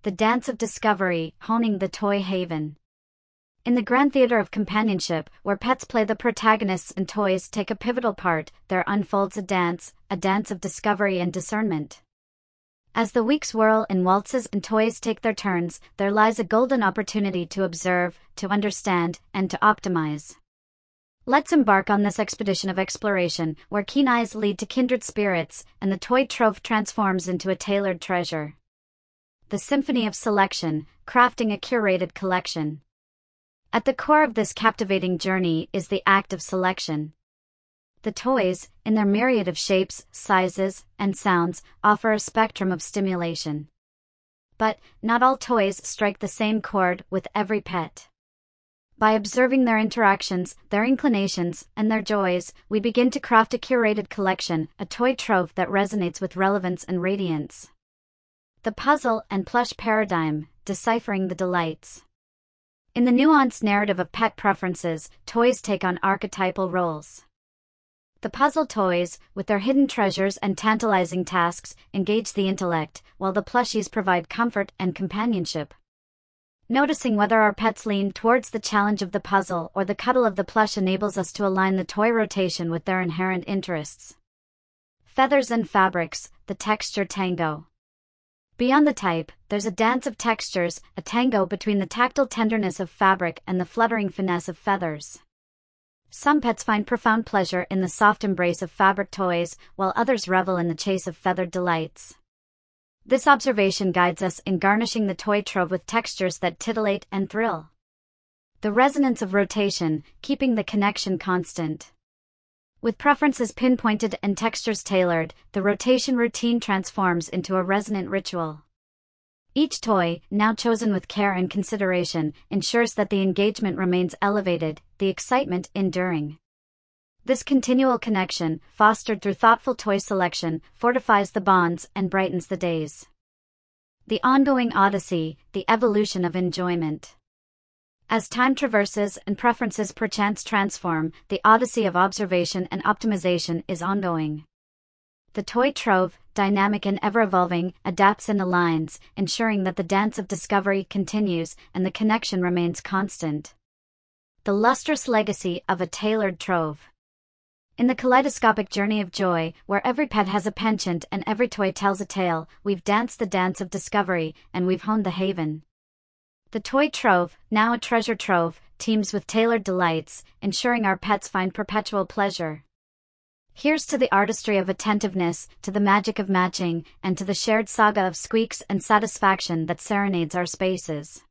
The Dance of Discovery, Honing the Toy Haven. In the grand theater of companionship, where pets play the protagonists and toys take a pivotal part, there unfolds a dance of discovery and discernment. As the weeks whirl and waltzes and toys take their turns, there lies a golden opportunity to observe, to understand, and to optimize. Let's embark on this expedition of exploration, where keen eyes lead to kindred spirits, and the toy trove transforms into a tailored treasure. The symphony of selection, crafting a curated collection. At the core of this captivating journey is the act of selection. The toys, in their myriad of shapes, sizes, and sounds, offer a spectrum of stimulation. But not all toys strike the same chord with every pet. By observing their interactions, their inclinations, and their joys, we begin to craft a curated collection, a toy trove that resonates with relevance and radiance. The puzzle and plush paradigm, deciphering the delights. In the nuanced narrative of pet preferences, toys take on archetypal roles. The puzzle toys, with their hidden treasures and tantalizing tasks, engage the intellect, while the plushies provide comfort and companionship. Noticing whether our pets lean towards the challenge of the puzzle or the cuddle of the plush enables us to align the toy rotation with their inherent interests. Feathers and fabrics, the texture tango. Beyond the type, there's a dance of textures, a tango between the tactile tenderness of fabric and the fluttering finesse of feathers. Some pets find profound pleasure in the soft embrace of fabric toys, while others revel in the chase of feathered delights. This observation guides us in garnishing the toy trove with textures that titillate and thrill. The resonance of rotation, keeping the connection constant. With preferences pinpointed and textures tailored, the rotation routine transforms into a resonant ritual. Each toy, now chosen with care and consideration, ensures that the engagement remains elevated, the excitement enduring. This continual connection, fostered through thoughtful toy selection, fortifies the bonds and brightens the days. The ongoing odyssey, the evolution of enjoyment. As time traverses and preferences perchance transform, the odyssey of observation and optimization is ongoing. The toy trove, dynamic and ever-evolving, adapts and aligns, ensuring that the dance of discovery continues and the connection remains constant. The lustrous legacy of a tailored trove. In the kaleidoscopic journey of joy, where every pet has a penchant and every toy tells a tale, we've danced the dance of discovery, and we've honed the haven. The toy trove, now a treasure trove, teems with tailored delights, ensuring our pets find perpetual pleasure. Here's to the artistry of attentiveness, to the magic of matching, and to the shared saga of squeaks and satisfaction that serenades our spaces.